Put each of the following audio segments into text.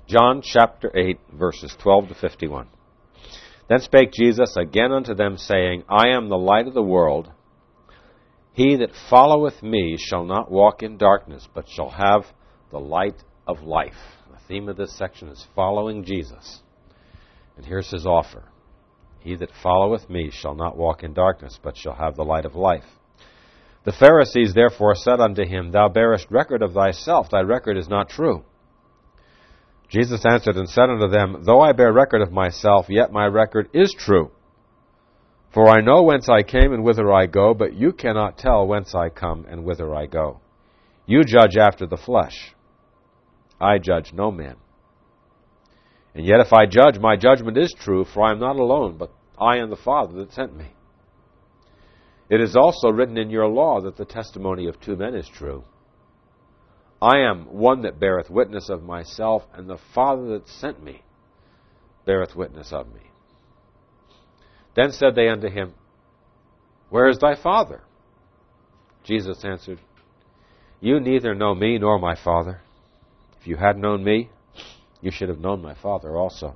John chapter 8, verses 12 to 51. Then spake Jesus again unto them, saying, I am the light of the world. He that followeth me shall not walk in darkness, but shall have the light of life. The theme of this section is following Jesus. And here's his offer. He that followeth me shall not walk in darkness, but shall have the light of life. The Pharisees therefore said unto him, Thou bearest record of thyself, thy record is not true. Jesus answered and said unto them, Though I bear record of myself, yet my record is true. For I know whence I came and whither I go, but you cannot tell whence I come and whither I go. You judge after the flesh. I judge no man. And yet if I judge, my judgment is true, for I am not alone, but I and the Father that sent me. It is also written in your law that the testimony of two men is true. I am one that beareth witness of myself, and the Father that sent me beareth witness of me. Then said they unto him, Where is thy Father? Jesus answered, You neither know me nor my Father. If you had known me, you should have known my Father also.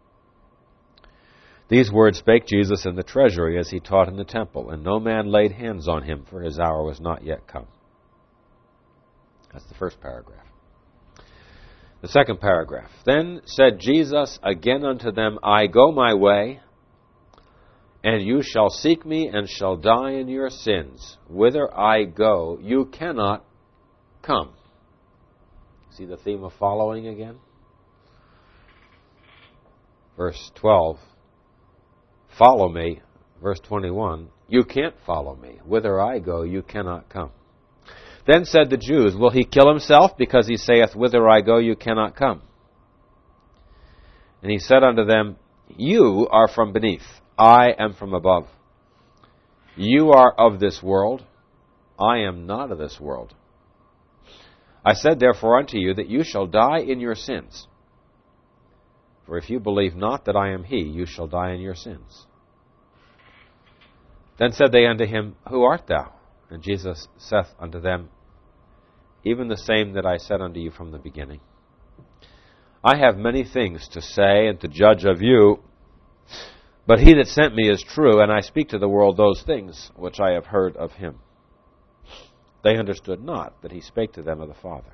These words spake Jesus in the treasury as he taught in the temple, and no man laid hands on him, for his hour was not yet come. That's the first paragraph. The second paragraph. Then said Jesus again unto them, I go my way, and you shall seek me, and shall die in your sins. Whither I go, you cannot come. See the theme of following again? Verse 12, follow me. Verse 21, you can't follow me. Whither I go, you cannot come. Then said the Jews, Will he kill himself, because he saith, Whither I go, you cannot come? And he said unto them, You are from beneath, I am from above. You are of this world, I am not of this world. I said therefore unto you, that you shall die in your sins. For if you believe not that I am he, you shall die in your sins. Then said they unto him, Who art thou? And Jesus saith unto them, Even the same that I said unto you from the beginning. I have many things to say and to judge of you, but he that sent me is true, and I speak to the world those things which I have heard of him. They understood not that he spake to them of the Father.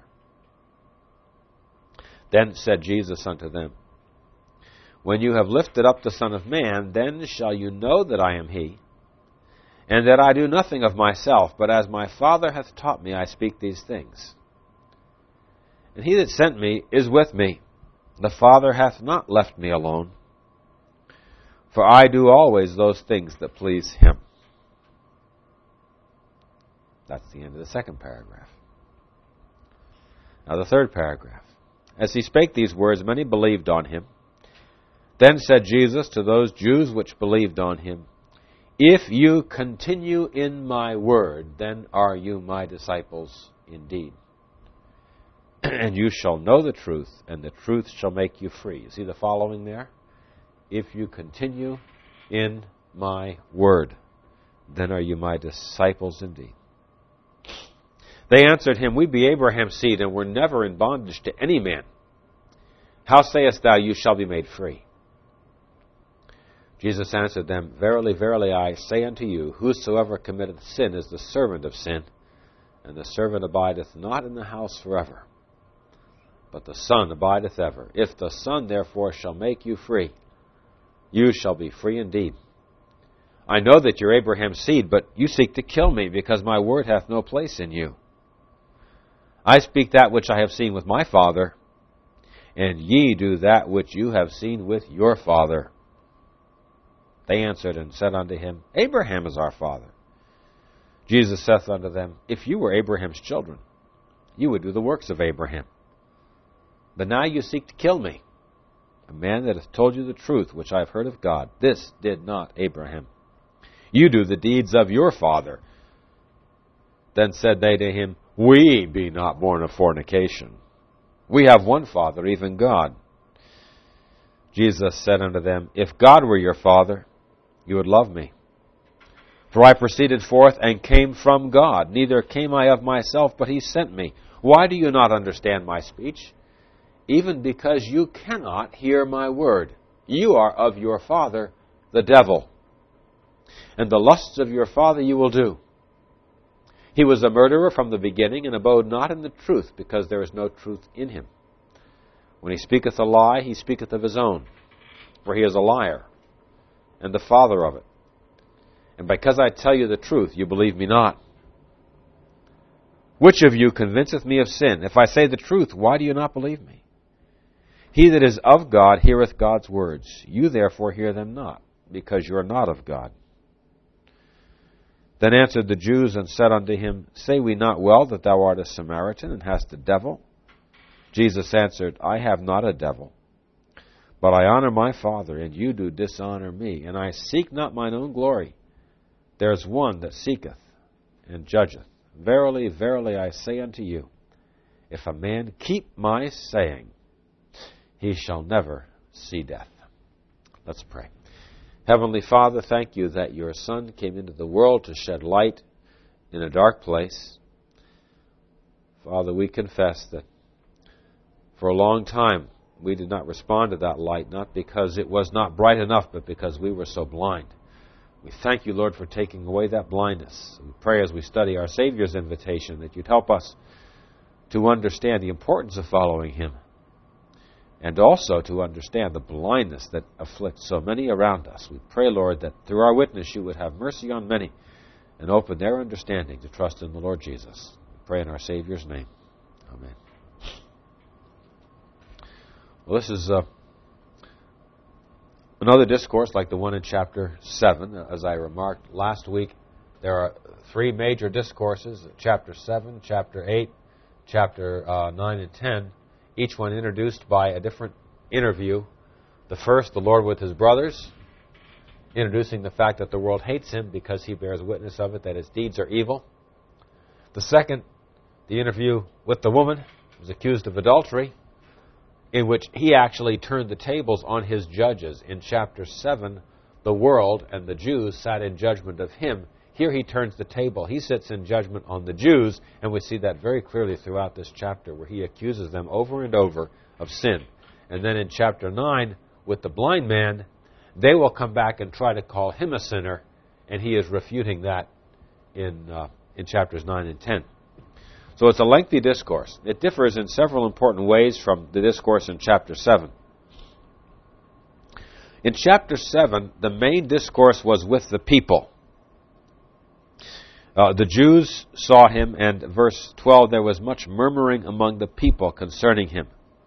Then said Jesus unto them, When you have lifted up the Son of Man, then shall you know that I am he, and that I do nothing of myself, but as my Father hath taught me, I speak these things. And he that sent me is with me. The Father hath not left me alone, for I do always those things that please him. That's the end of the second paragraph. Now the third paragraph. As he spake these words, many believed on him. Then said Jesus to those Jews which believed on him, If you continue in my word, then are you my disciples indeed. And you shall know the truth, and the truth shall make you free. You see the following there? If you continue in my word, then are you my disciples indeed. They answered him, We be Abraham's seed, and were never in bondage to any man. How sayest thou, you shall be made free? Jesus answered them, Verily, verily, I say unto you, whosoever committeth sin is the servant of sin, and the servant abideth not in the house forever, but the Son abideth ever. If the Son therefore shall make you free, you shall be free indeed. I know that you're Abraham's seed, but you seek to kill me, because my word hath no place in you. I speak that which I have seen with my Father, and ye do that which you have seen with your father. They answered and said unto him, Abraham is our father. Jesus saith unto them, If you were Abraham's children, you would do the works of Abraham. But now you seek to kill me, a man that hath told you the truth, which I have heard of God. This did not Abraham. You do the deeds of your father. Then said they to him, We be not born of fornication. We have one Father, even God. Jesus said unto them, If God were your Father, you would love me. For I proceeded forth and came from God. Neither came I of myself, but he sent me. Why do you not understand my speech? even because you cannot hear my word. You are of your father, the devil, and the lusts of your father you will do. He was a murderer from the beginning, and abode not in the truth, because there is no truth in him. When he speaketh a lie, he speaketh of his own, for he is a liar, and the father of it. And because I tell you the truth, you believe me not. Which of you convinceth me of sin? If I say the truth, why do you not believe me? He that is of God heareth God's words. You therefore hear them not, because you are not of God. Then answered the Jews and said unto him, Say we not well that thou art a Samaritan, and hast a devil? Jesus answered, I have not a devil, but I honor my Father, and you do dishonor me. And I seek not mine own glory. There is one that seeketh and judgeth. Verily, verily, I say unto you, if a man keep my saying, he shall never see death. Let's pray. Heavenly Father, thank you that your Son came into the world to shed light in a dark place. Father, we confess that for a long time we did not respond to that light, not because it was not bright enough, but because we were so blind. We thank you, Lord, for taking away that blindness. We pray as we study our Savior's invitation that you'd help us to understand the importance of following him, and also to understand the blindness that afflicts so many around us. We pray, Lord, that through our witness you would have mercy on many and open their understanding to trust in the Lord Jesus. We pray in our Savior's name. Amen. Well, this is another discourse like the one in chapter 7. As I remarked last week, there are three major discourses, chapter 7, chapter 8, chapter 9 and 10, each one introduced by a different interview. The first, the Lord with his brothers, introducing the fact that the world hates him because he bears witness of it, that his deeds are evil. The second, the interview with the woman who was accused of adultery, in which he actually turned the tables on his judges. In chapter 7, the world and the Jews sat in judgment of him. Here he turns the table. He sits in judgment on the Jews, and we see that very clearly throughout this chapter, where he accuses them over and over of sin. And then in chapter 9, with the blind man, they will come back and try to call him a sinner, and he is refuting that in chapters 9 and 10. So it's a lengthy discourse. It differs in several important ways from the discourse in chapter 7. In chapter 7, the main discourse was with the people. The Jews saw him, and verse 12, there was much murmuring among the people concerning him.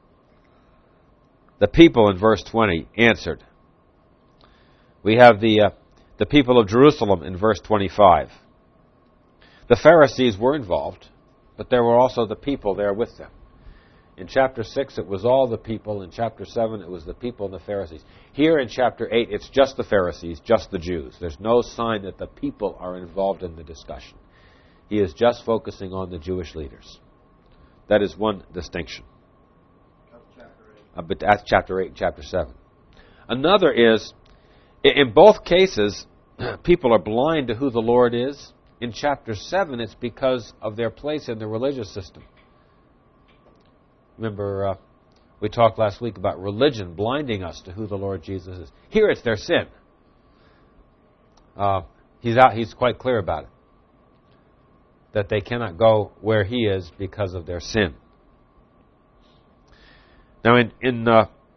The people, in verse 20, answered. We have the people of Jerusalem in verse 25. The Pharisees were involved, but there were also the people there with them. In chapter 6, it was all the people. In chapter 7, it was the people and the Pharisees. Here in chapter 8, it's just the Pharisees, just the Jews. There's no sign that the people are involved in the discussion. He is just focusing on the Jewish leaders. That is one distinction. But that's chapter 8 and chapter 7. Another is, in both cases, people are blind to who the Lord is. In chapter 7, it's because of their place in the religious system. Remember, we talked last week about religion blinding us to who the Lord Jesus is. Here it's their sin. He's quite clear about it. That they cannot go where he is because of their sin. Now, in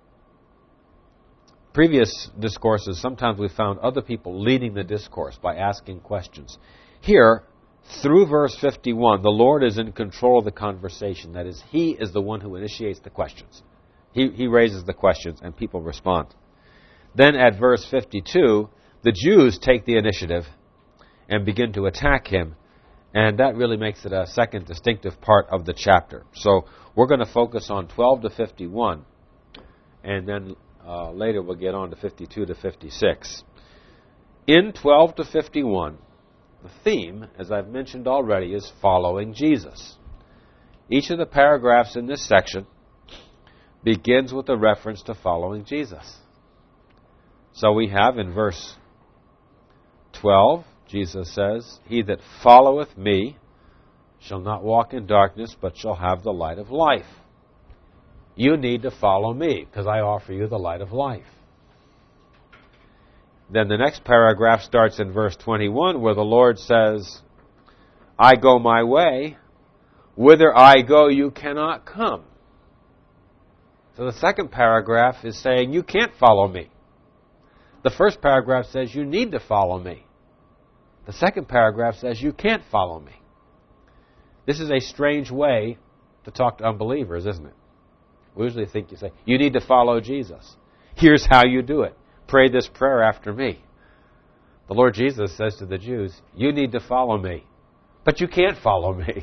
previous discourses, sometimes we found other people leading the discourse by asking questions. Here, through verse 51, the Lord is in control of the conversation. That is, he is the one who initiates the questions. He raises the questions and people respond. Then at verse 52, the Jews take the initiative and begin to attack him. And that really makes it a second distinctive part of the chapter. So we're going to focus on 12 to 51. And then later we'll get on to 52 to 56. In 12 to 51, the theme, as I've mentioned already, is following Jesus. Each of the paragraphs in this section begins with a reference to following Jesus. So we have in verse 12, Jesus says, He that followeth me shall not walk in darkness, but shall have the light of life. You need to follow me because I offer you the light of life. Then the next paragraph starts in verse 21 where the Lord says, I go my way. Whither I go, you cannot come. So the second paragraph is saying, you can't follow me. The first paragraph says, you need to follow me. The second paragraph says, you can't follow me. This is a strange way to talk to unbelievers, isn't it? We usually think you say, you need to follow Jesus. Here's how you do it. Pray this prayer after me. The Lord Jesus says to the Jews, you need to follow me, but you can't follow me.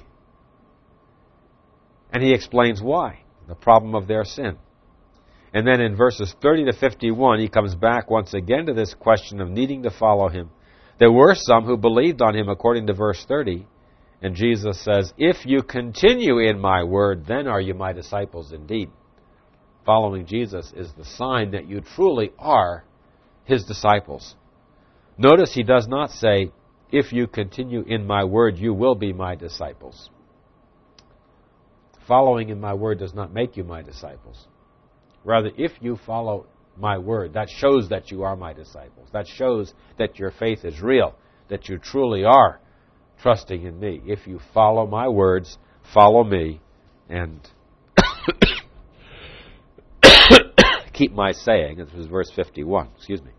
And he explains why, the problem of their sin. And then in verses 30 to 51, he comes back once again to this question of needing to follow him. There were some who believed on him according to verse 30, and Jesus says, if you continue in my word, then are you my disciples indeed. Following Jesus is the sign that you truly are his disciples. Notice he does not say, if you continue in my word, you will be my disciples. Following in my word does not make you my disciples. Rather, if you follow my word, that shows that you are my disciples. That shows that your faith is real, that you truly are trusting in me. If you follow my words, follow me, and keep my saying. This was verse 51. Excuse me.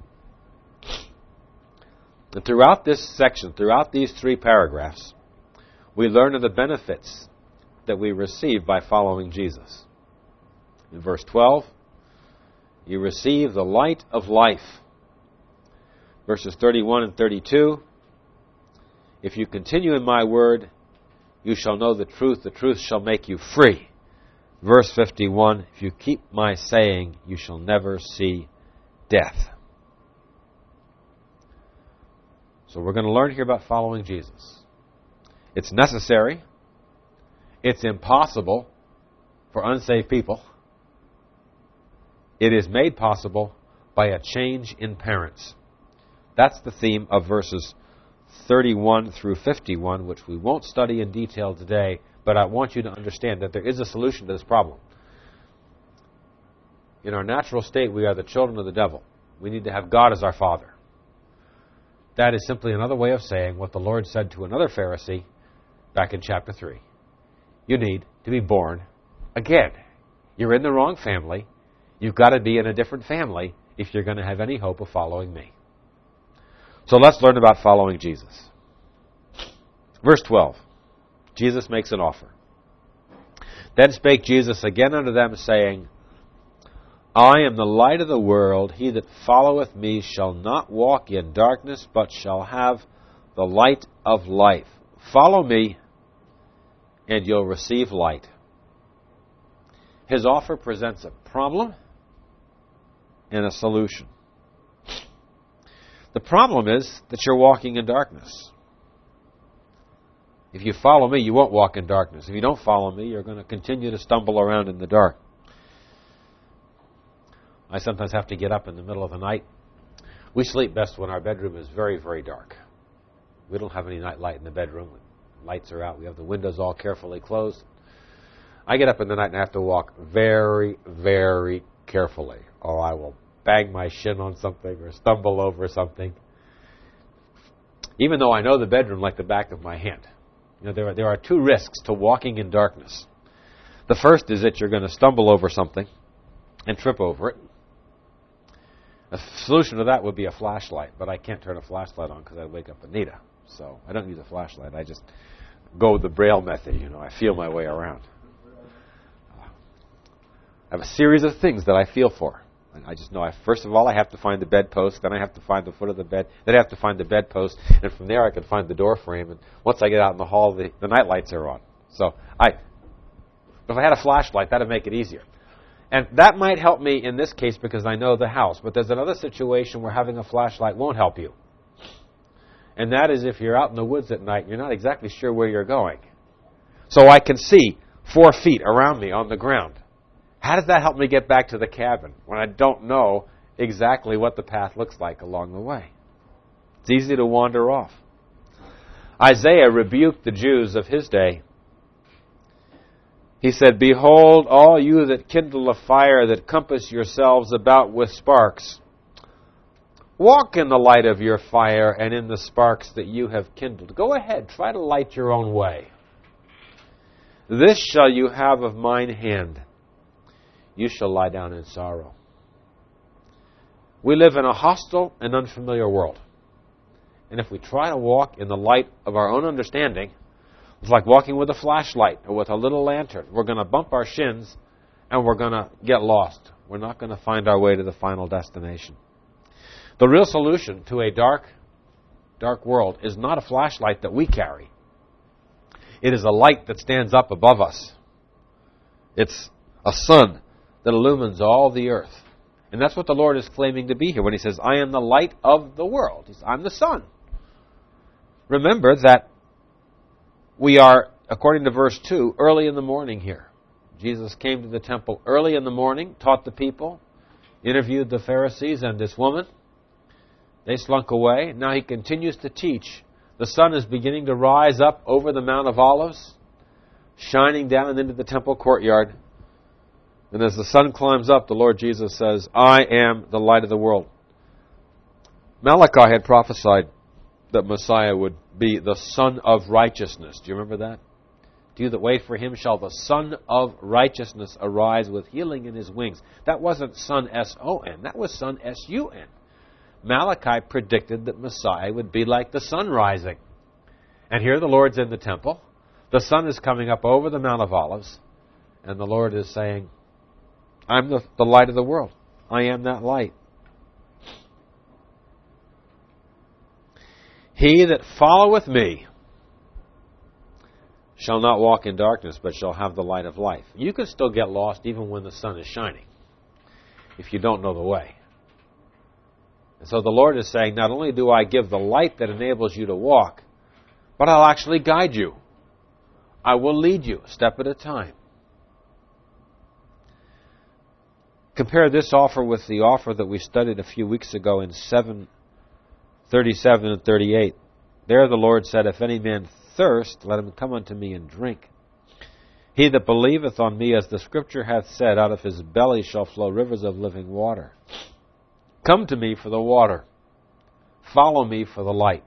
And throughout this section, throughout these 3 paragraphs, we learn of the benefits that we receive by following Jesus. In verse 12, you receive the light of life. Verses 31 and 32, if you continue in my word, you shall know the truth shall make you free. Verse 51, if you keep my saying, you shall never see death. So we're going to learn here about following Jesus. It's necessary. It's impossible for unsaved people. It is made possible by a change in parents. That's the theme of verses 31 through 51, which we won't study in detail today, but I want you to understand that there is a solution to this problem. In our natural state, we are the children of the devil. We need to have God as our Father. That is simply another way of saying what the Lord said to another Pharisee back in chapter 3. You need to be born again. You're in the wrong family. You've got to be in a different family if you're going to have any hope of following me. So let's learn about following Jesus. Verse 12. Jesus makes an offer. Then spake Jesus again unto them, saying, I am the light of the world. He that followeth me shall not walk in darkness, but shall have the light of life. Follow me, and you'll receive light. His offer presents a problem and a solution. The problem is that you're walking in darkness. If you follow me, you won't walk in darkness. If you don't follow me, you're going to continue to stumble around in the dark. I sometimes have to get up in the middle of the night. We sleep best when our bedroom is very, very dark. We don't have any night light in the bedroom. Lights are out. We have the windows all carefully closed. I get up in the night and I have to walk very, very carefully, or I will bang my shin on something or stumble over something. Even though I know the bedroom like the back of my hand. You know, there are 2 risks to walking in darkness. The first is that you're going to stumble over something and trip over it. A solution to that would be a flashlight, but I can't turn a flashlight on because I'd wake up Anita. So I don't use a flashlight. I just go with the Braille method. I feel my way around. I have a series of things that I feel for. And I just know, first of all, I have to find the bedpost, then I have to find the foot of the bed, then I have to find the bedpost, and from there I can find the door frame. And once I get out in the hall, the night lights are on. So if I had a flashlight, that would make it easier. And that might help me in this case because I know the house. But there's another situation where having a flashlight won't help you. And that is if you're out in the woods at night, you're not exactly sure where you're going. So I can see 4 feet around me on the ground. How does that help me get back to the cabin when I don't know exactly what the path looks like along the way? It's easy to wander off. Isaiah rebuked the Jews of his day. He said, "Behold, all you that kindle a fire, that compass yourselves about with sparks, walk in the light of your fire and in the sparks that you have kindled." Go ahead, try to light your own way. "This shall you have of mine hand. You shall lie down in sorrow." We live in a hostile and unfamiliar world. And if we try to walk in the light of our own understanding, it's like walking with a flashlight or with a little lantern. We're going to bump our shins and we're going to get lost. We're not going to find our way to the final destination. The real solution to a dark world is not a flashlight that we carry. It is a light that stands up above us. It's a sun that illumines all the earth. And that's what the Lord is claiming to be here when He says, "I am the light of the world." I'm the sun. Remember that we are, according to verse 2, early in the morning here. Jesus came to the temple early in the morning, taught the people, interviewed the Pharisees and this woman. They slunk away. Now He continues to teach. The sun is beginning to rise up over the Mount of Olives, shining down into the temple courtyard. And as the sun climbs up, the Lord Jesus says, "I am the light of the world." Malachi had prophesied that Messiah would be the Son of Righteousness. Do you remember that? "To you that wait for Him shall the Son of Righteousness arise with healing in His wings." That wasn't Son S-O-N. That was Son S-U-N. Malachi predicted that Messiah would be like the sun rising. And here the Lord's in the temple. The sun is coming up over the Mount of Olives. And the Lord is saying, "I'm the light of the world. I am that light." "He that followeth me shall not walk in darkness, but shall have the light of life." You can still get lost even when the sun is shining, if you don't know the way. And so the Lord is saying, not only do I give the light that enables you to walk, but I'll actually guide you. I will lead you a step at a time. Compare this offer with the offer that we studied a few weeks ago in 7:37 and 38. There the Lord said, "If any man thirst, let him come unto me and drink. He that believeth on me, as the Scripture hath said, out of his belly shall flow rivers of living water." Come to me for the water. Follow me for the light.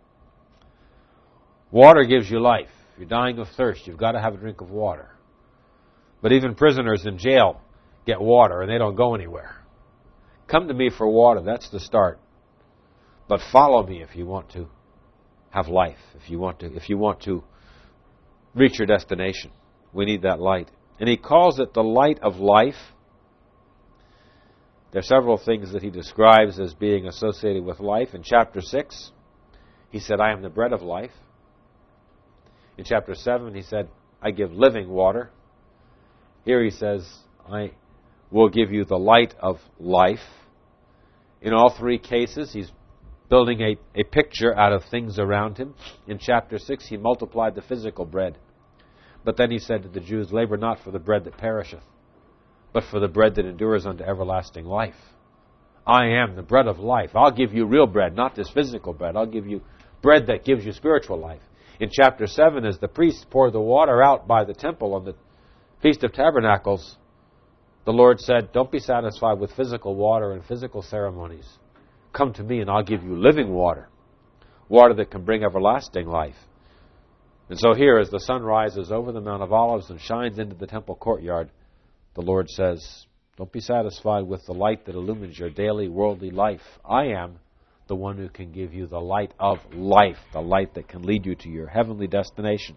Water gives you life. If you're dying of thirst, you've got to have a drink of water. But even prisoners in jail get water and they don't go anywhere. Come to me for water. That's the start. But follow me if you want to have life, if you want to reach your destination. We need that light. And He calls it the light of life. There are several things that He describes as being associated with life. In chapter 6, He said, "I am the bread of life." In chapter 7, He said, "I give living water." Here He says, "I will give you the light of life." In all three cases, He's building a picture out of things around Him. In chapter 6, He multiplied the physical bread. But then He said to the Jews, "Labor not for the bread that perisheth, but for the bread that endures unto everlasting life." I am the bread of life. I'll give you real bread, not this physical bread. I'll give you bread that gives you spiritual life. In chapter 7, as the priests poured the water out by the temple on the Feast of Tabernacles, the Lord said, "Don't be satisfied with physical water and physical ceremonies. Come to me and I'll give you living water, water that can bring everlasting life." And so here, as the sun rises over the Mount of Olives and shines into the temple courtyard, the Lord says, don't be satisfied with the light that illumines your daily worldly life. I am the one who can give you the light of life, the light that can lead you to your heavenly destination.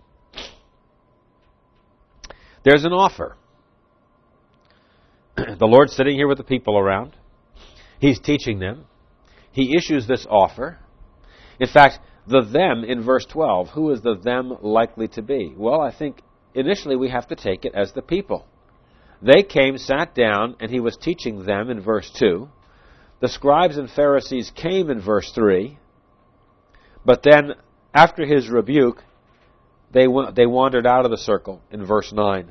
There's an offer. The Lord's sitting here with the people around. He's teaching them. He issues this offer. In fact, the them in verse 12, who is the them likely to be? Well, I think initially we have to take it as the people. They came, sat down, and He was teaching them in verse 2. The scribes and Pharisees came in verse 3. But then, after His rebuke, they wandered out of the circle in verse 9.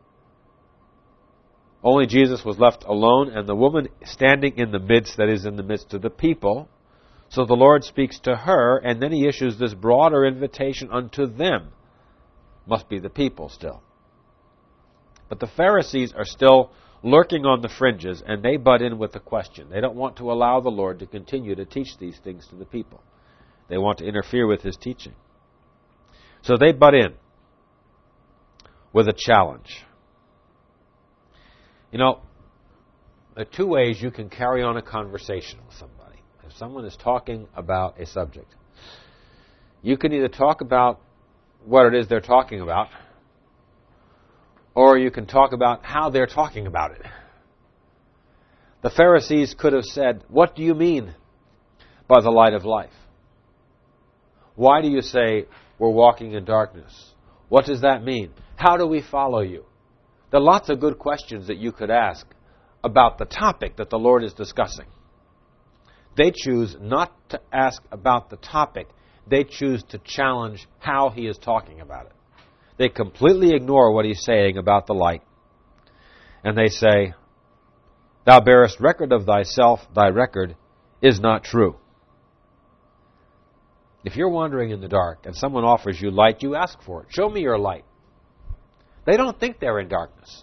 Only Jesus was left alone, and the woman standing in the midst, that is, in the midst of the people. So the Lord speaks to her, and then He issues this broader invitation unto them. Must be the people still. But the Pharisees are still lurking on the fringes, and they butt in with a question. They don't want to allow the Lord to continue to teach these things to the people. They want to interfere with His teaching. So they butt in with a challenge. You know, there are two ways you can carry on a conversation with somebody. If someone is talking about a subject, you can either talk about what it is they're talking about, or you can talk about how they're talking about it. The Pharisees could have said, "What do you mean by the light of life? Why do you say we're walking in darkness? What does that mean? How do we follow you?" There are lots of good questions that you could ask about the topic that the Lord is discussing. They choose not to ask about the topic. They choose to challenge how He is talking about it. They completely ignore what He's saying about the light. And they say, "Thou bearest record of thyself, thy record is not true." If you're wandering in the dark and someone offers you light, you ask for it. Show me your light. They don't think they're in darkness.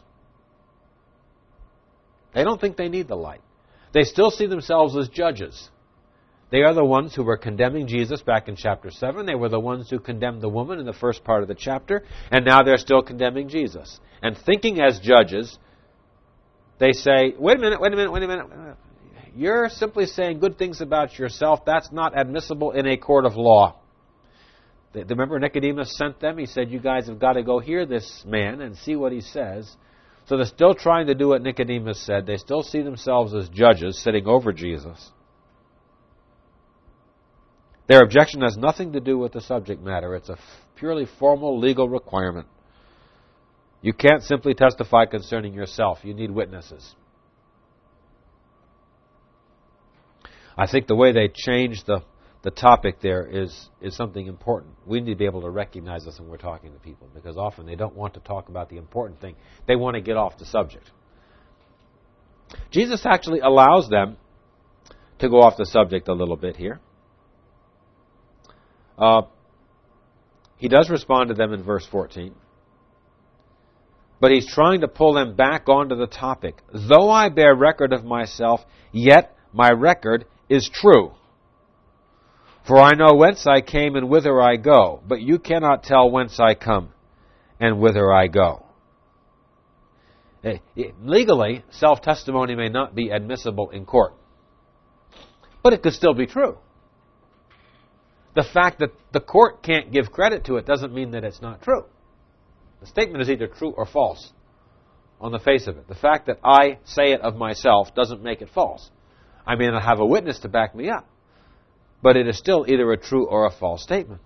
They don't think they need the light. They still see themselves as judges. They are the ones who were condemning Jesus back in chapter 7. They were the ones who condemned the woman in the first part of the chapter. And now they're still condemning Jesus. And thinking as judges, they say, wait a minute. You're simply saying good things about yourself. That's not admissible in a court of law. Remember Nicodemus sent them? He said, you guys have got to go hear this man and see what he says. So they're still trying to do what Nicodemus said. They still see themselves as judges sitting over Jesus. Their objection has nothing to do with the subject matter. It's a purely formal legal requirement. You can't simply testify concerning yourself. You need witnesses. I think the way they changed the topic there is something important. We need to be able to recognize this when we're talking to people, because often they don't want to talk about the important thing. They want to get off the subject. Jesus actually allows them to go off the subject a little bit here. He does respond to them in verse 14. But He's trying to pull them back onto the topic. Though I bear record of myself, yet my record is true. For I know whence I came and whither I go, but you cannot tell whence I come and whither I go. Legally, self-testimony may not be admissible in court, but it could still be true. The fact that the court can't give credit to it doesn't mean that it's not true. The statement is either true or false on the face of it. The fact that I say it of myself doesn't make it false. I may not have a witness to back me up, but it is still either a true or a false statement.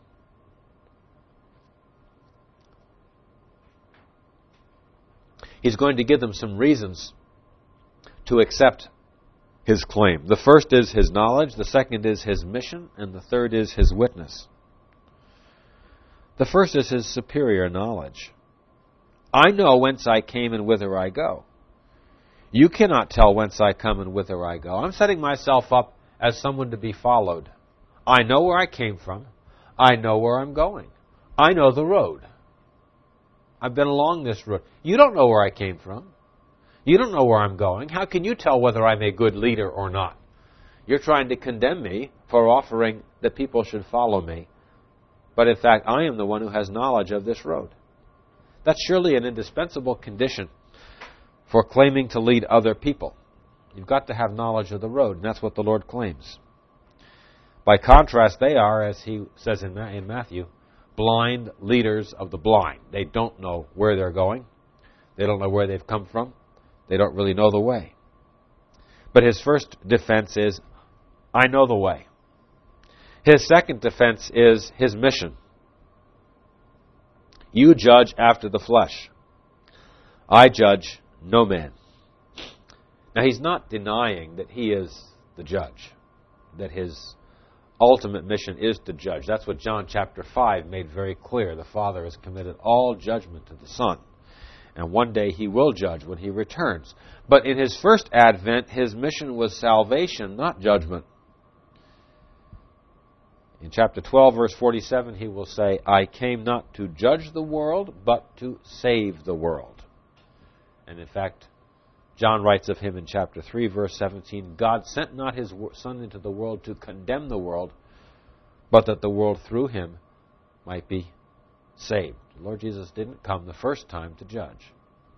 He's going to give them some reasons to accept His claim. The first is His knowledge, the second is His mission, and the third is His witness. The first is His superior knowledge. I know whence I came and whither I go. You cannot tell whence I come and whither I go. I'm setting myself up as someone to be followed. I know where I came from. I know where I'm going. I know the road. I've been along this road. You don't know where I came from. You don't know where I'm going. How can you tell whether I'm a good leader or not? You're trying to condemn me for offering that people should follow me. But in fact, I am the one who has knowledge of this road. That's surely an indispensable condition for claiming to lead other people. You've got to have knowledge of the road, and that's what the Lord claims. By contrast, they are, as He says in Matthew, blind leaders of the blind. They don't know where they're going. They don't know where they've come from. They don't really know the way. But His first defense is, I know the way. His second defense is His mission. You judge after the flesh. I judge no man. Now, He's not denying that He is the judge, that His ultimate mission is to judge. That's what John chapter 5 made very clear. The Father has committed all judgment to the Son. And one day He will judge when He returns. But in His first advent, His mission was salvation, not judgment. In chapter 12, verse 47, He will say, I came not to judge the world, but to save the world. And in fact, John writes of him in chapter 3, verse 17, God sent not his Son into the world to condemn the world, but that the world through him might be saved. The Lord Jesus didn't come the first time to judge.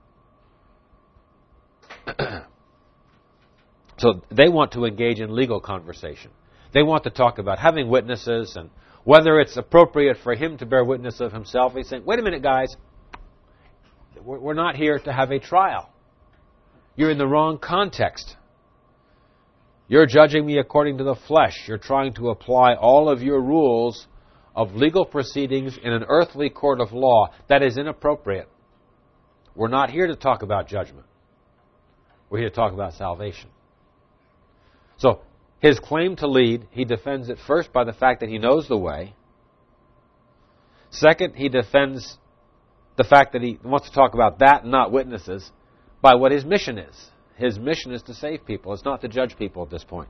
So they want to engage in legal conversation. They want to talk about having witnesses and whether it's appropriate for him to bear witness of himself. He's saying, wait a minute, guys. We're not here to have a trial. You're in the wrong context. You're judging me according to the flesh. You're trying to apply all of your rules of legal proceedings in an earthly court of law. That is inappropriate. We're not here to talk about judgment. We're here to talk about salvation. So, his claim to lead, he defends it first by the fact that he knows the way. Second, he defends the fact that he wants to talk about that and not witnesses by what his mission is. His mission is to save people. It's not to judge people at this point.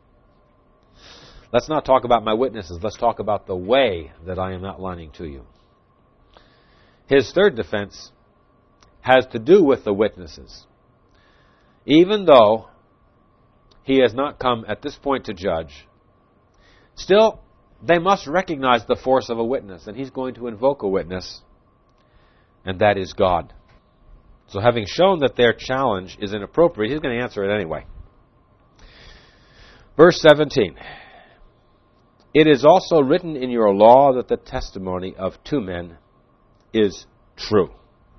Let's not talk about my witnesses. Let's talk about the way that I am outlining to you. His third defense has to do with the witnesses. Even though he has not come at this point to judge, still, they must recognize the force of a witness, and he's going to invoke a witness, and that is God. So having shown that their challenge is inappropriate, he's going to answer it anyway. Verse 17. It is also written in your law that the testimony of two men is true.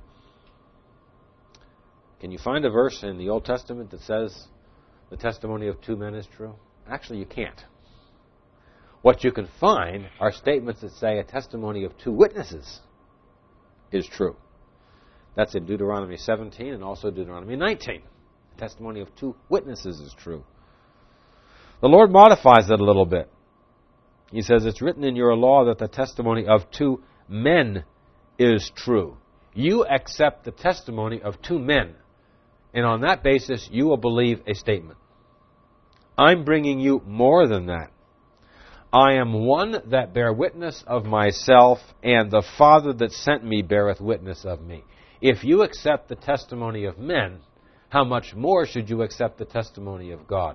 Can you find a verse in the Old Testament that says the testimony of two men is true? Actually, you can't. What you can find are statements that say a testimony of two witnesses is true. That's in Deuteronomy 17 and also Deuteronomy 19. The testimony of two witnesses is true. The Lord modifies it a little bit. He says, it's written in your law that the testimony of two men is true. You accept the testimony of two men, and on that basis, you will believe a statement. I'm bringing you more than that. I am one that bear witness of myself, and the Father that sent me beareth witness of me. If you accept the testimony of men, how much more should you accept the testimony of God?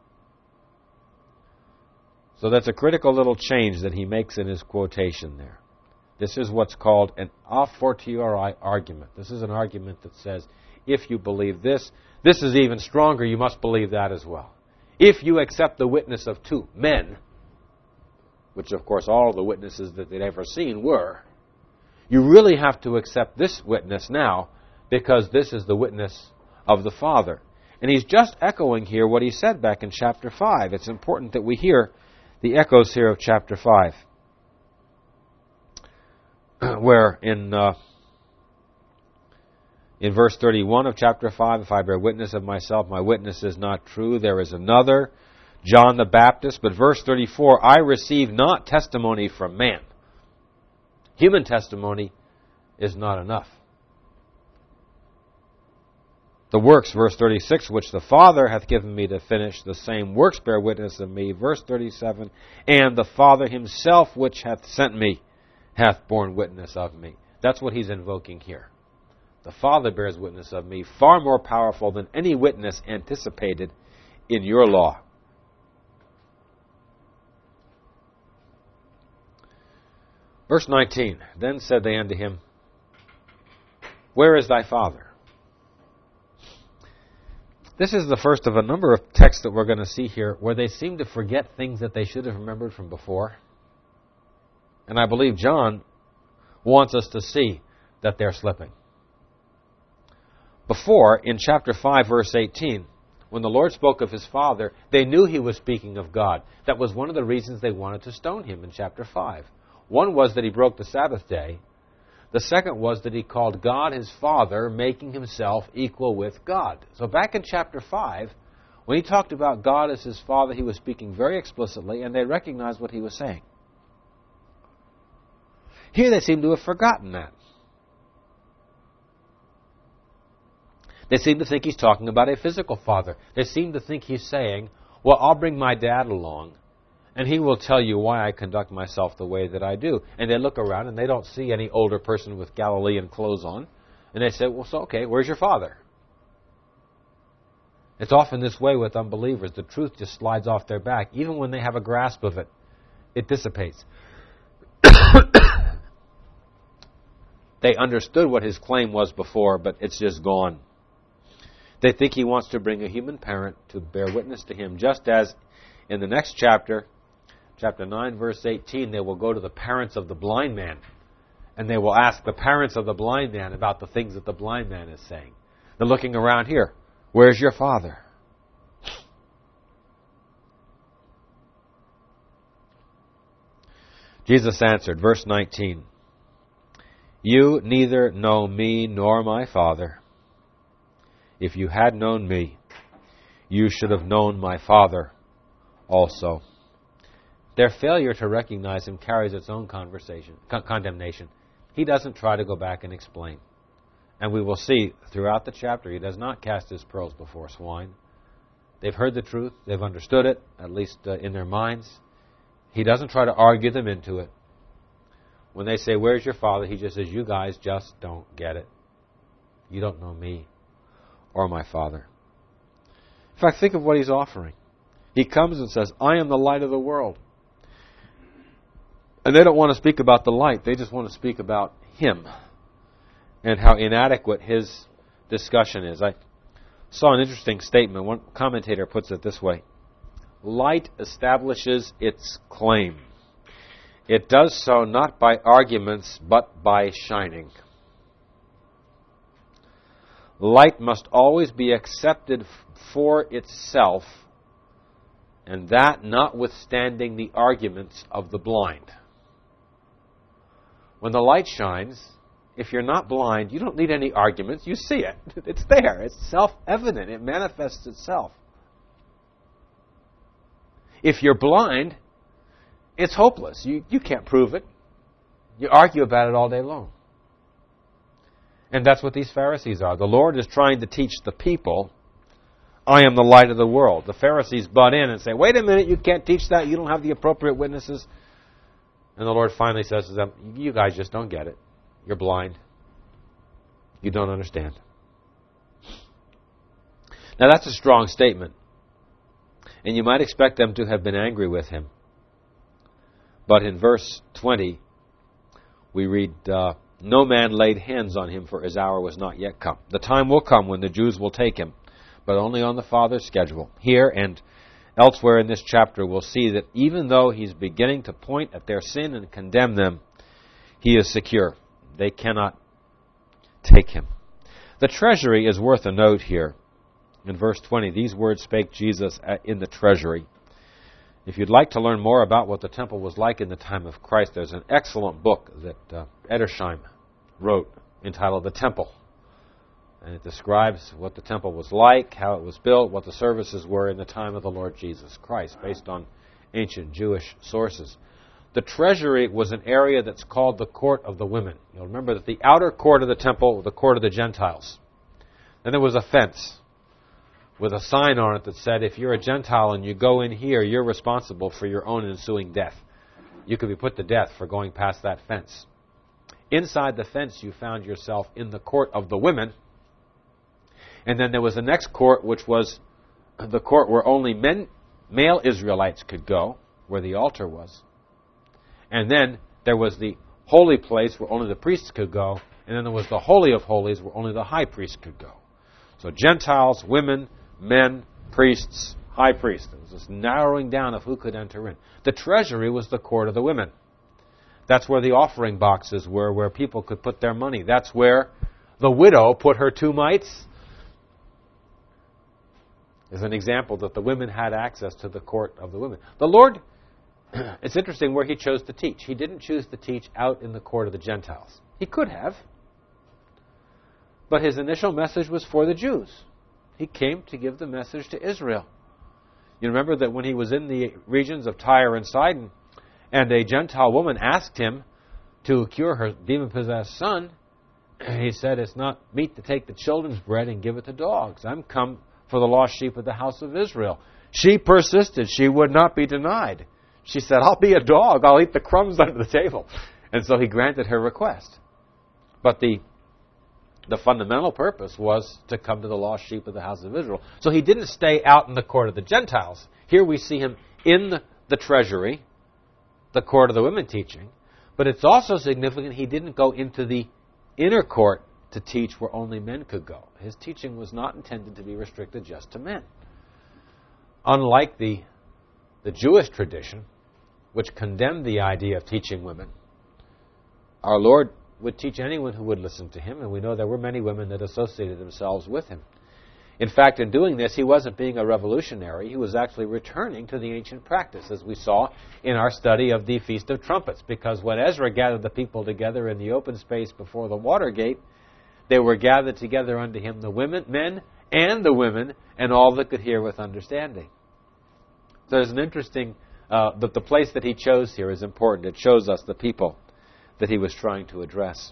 So that's a critical little change that he makes in his quotation there. This is what's called an a fortiori argument. This is an argument that says, if you believe this, this is even stronger, you must believe that as well. If you accept the witness of two men, which of course all the witnesses that they'd ever seen were, you really have to accept this witness now, because this is the witness of the Father. And he's just echoing here what he said back in chapter 5. It's important that we hear the echoes here of chapter 5, where in verse 31 of chapter 5, if I bear witness of myself, my witness is not true. There is another, John the Baptist. But verse 34, I receive not testimony from man. Human testimony is not enough. The works, verse 36, which the Father hath given me to finish, the same works bear witness of me. Verse 37, and the Father himself which hath sent me hath borne witness of me. That's what he's invoking here. The Father bears witness of me, far more powerful than any witness anticipated in your law. Verse 19, then said they unto him, where is thy Father? This is the first of a number of texts that we're going to see here where they seem to forget things that they should have remembered from before. And I believe John wants us to see that they're slipping. Before, in chapter 5, verse 18, when the Lord spoke of his Father, they knew he was speaking of God. That was one of the reasons they wanted to stone him in chapter 5. One was that he broke the Sabbath day. The second was that he called God his Father, making himself equal with God. So back in chapter 5, when he talked about God as his Father, he was speaking very explicitly, and they recognized what he was saying. Here they seem to have forgotten that. They seem to think he's talking about a physical father. They seem to think he's saying, well, I'll bring my dad along, and he will tell you why I conduct myself the way that I do. And they look around and they don't see any older person with Galilean clothes on. And they say, well, so okay, where's your father? It's often this way with unbelievers. The truth just slides off their back. Even when they have a grasp of it, it dissipates. They understood what his claim was before, but it's just gone. They think he wants to bring a human parent to bear witness to him, just as in the next chapter, chapter 9, verse 18, they will go to the parents of the blind man, and they will ask the parents of the blind man about the things that the blind man is saying. They're looking around here. Where's your father? Jesus answered, verse 19, "You neither know me nor my Father. If you had known me, you should have known my Father also." Their failure to recognize him carries its own condemnation. He doesn't try to go back and explain. And we will see throughout the chapter, he does not cast his pearls before swine. They've heard the truth. They've understood it, at least in their minds. He doesn't try to argue them into it. When they say, "Where's your father?" he just says, "You guys just don't get it. You don't know me or my Father." In fact, think of what he's offering. He comes and says, "I am the light of the world." And they don't want to speak about the light. They just want to speak about him and how inadequate his discussion is. I saw an interesting statement. One commentator puts it this way: light establishes its claim. It does so not by arguments, but by shining. Light must always be accepted for itself, and that notwithstanding the arguments of the blind. When the light shines, if you're not blind, you don't need any arguments. You see it. It's there. It's self-evident. It manifests itself. If you're blind, it's hopeless. You can't prove it. You argue about it all day long. And that's what these Pharisees are. The Lord is trying to teach the people, "I am the light of the world." The Pharisees butt in and say, "Wait a minute, you can't teach that. You don't have the appropriate witnesses." And the Lord finally says to them, "You guys just don't get it. You're blind. You don't understand." Now that's a strong statement. And you might expect them to have been angry with him. But in verse 20, we read, "No man laid hands on him, for his hour was not yet come." The time will come when the Jews will take him, but only on the Father's schedule. Here and elsewhere in this chapter, we'll see that even though he's beginning to point at their sin and condemn them, he is secure. They cannot take him. The treasury is worth a note here. In verse 20, these words spake Jesus in the treasury. If you'd like to learn more about what the temple was like in the time of Christ, there's an excellent book that Edersheim wrote entitled The Temple. And it describes what the temple was like, how it was built, what the services were in the time of the Lord Jesus Christ, based on ancient Jewish sources. The treasury was an area that's called the court of the women. You'll remember that the outer court of the temple was the court of the Gentiles. Then there was a fence with a sign on it that said, if you're a Gentile and you go in here, you're responsible for your own ensuing death. You could be put to death for going past that fence. Inside the fence, you found yourself in the court of the women. And then there was the next court, which was the court where only male Israelites could go, where the altar was. And then there was the holy place where only the priests could go. And then there was the Holy of Holies where only the high priest could go. So Gentiles, women, men, priests, high priest. It was this narrowing down of who could enter in. The treasury was the court of the women. That's where the offering boxes were, where people could put their money. That's where the widow put her 2 mites. As an example that the women had access to the court of the women. The Lord, it's interesting where He chose to teach. He didn't choose to teach out in the court of the Gentiles. He could have. But His initial message was for the Jews. He came to give the message to Israel. You remember that when He was in the regions of Tyre and Sidon, and a Gentile woman asked Him to cure her demon-possessed son, He said, it's not meet to take the children's bread and give it to dogs. I'm come for the lost sheep of the house of Israel. She persisted. She would not be denied. She said, I'll be a dog. I'll eat the crumbs under the table. And so He granted her request. But the The fundamental purpose was to come to the lost sheep of the house of Israel. So he didn't stay out in the court of the Gentiles. Here we see him in the treasury, the court of the women teaching. But it's also significant he didn't go into the inner court to teach where only men could go. His teaching was not intended to be restricted just to men. Unlike the Jewish tradition, which condemned the idea of teaching women, our Lord would teach anyone who would listen to him, and we know there were many women that associated themselves with him. In fact, in doing this, he wasn't being a revolutionary. He was actually returning to the ancient practice, as we saw in our study of the Feast of Trumpets, because when Ezra gathered the people together in the open space before the water gate, they were gathered together unto him, the men and the women, and all that could hear with understanding. So there's an interesting, that the place that he chose here is important. It shows us the people that he was trying to address.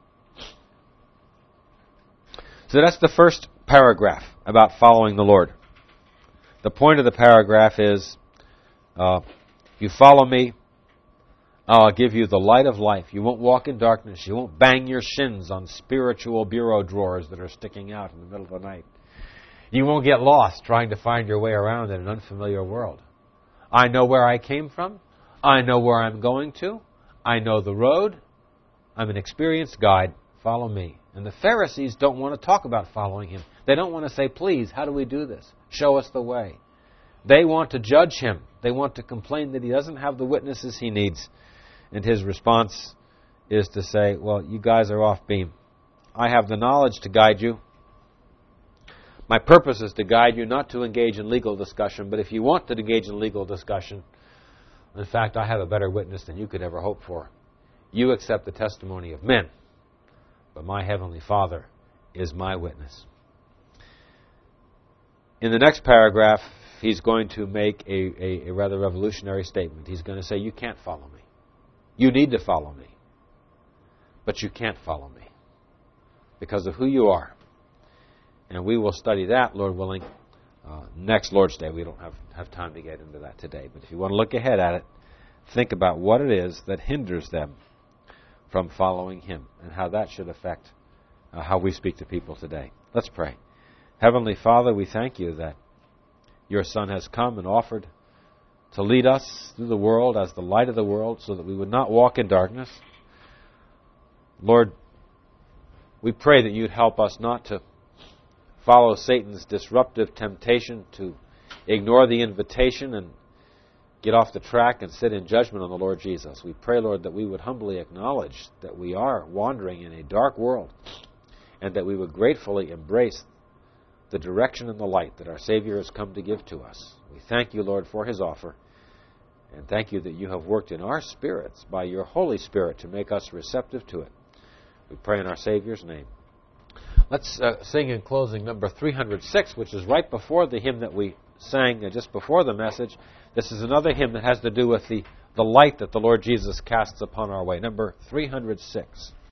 So that's the first paragraph about following the Lord. The point of the paragraph is, if you follow me, I'll give you the light of life. You won't walk in darkness. You won't bang your shins on spiritual bureau drawers that are sticking out in the middle of the night. You won't get lost trying to find your way around in an unfamiliar world. I know where I came from. I know where I'm going to. I know the road. I'm an experienced guide. Follow me. And the Pharisees don't want to talk about following him. They don't want to say, please, how do we do this? Show us the way. They want to judge him. They want to complain that he doesn't have the witnesses he needs. And his response is to say, well, you guys are off beam. I have the knowledge to guide you. My purpose is to guide you, not to engage in legal discussion. But if you want to engage in legal discussion, in fact, I have a better witness than you could ever hope for. You accept the testimony of men, but my Heavenly Father is my witness. In the next paragraph, he's going to make a rather revolutionary statement. He's going to say, you can't follow me. You need to follow me, but you can't follow me because of who you are. And we will study that, Lord willing, next Lord's Day. We don't have time to get into that today. But if you want to look ahead at it, think about what it is that hinders them from following him and how that should affect how we speak to people today. Let's pray. Heavenly Father, we thank you that your Son has come and offered to lead us through the world as the light of the world so that we would not walk in darkness. Lord, we pray that you'd help us not to follow Satan's disruptive temptation to ignore the invitation and get off the track and sit in judgment on the Lord Jesus. We pray, Lord, that we would humbly acknowledge that we are wandering in a dark world and that we would gratefully embrace the direction and the light that our Savior has come to give to us. We thank you, Lord, for his offer, and thank you that you have worked in our spirits by your Holy Spirit to make us receptive to it. We pray in our Savior's name. Let's sing in closing number 306, which is right before the hymn that we sang just before the message. This is another hymn that has to do with the light that the Lord Jesus casts upon our way. Number 306.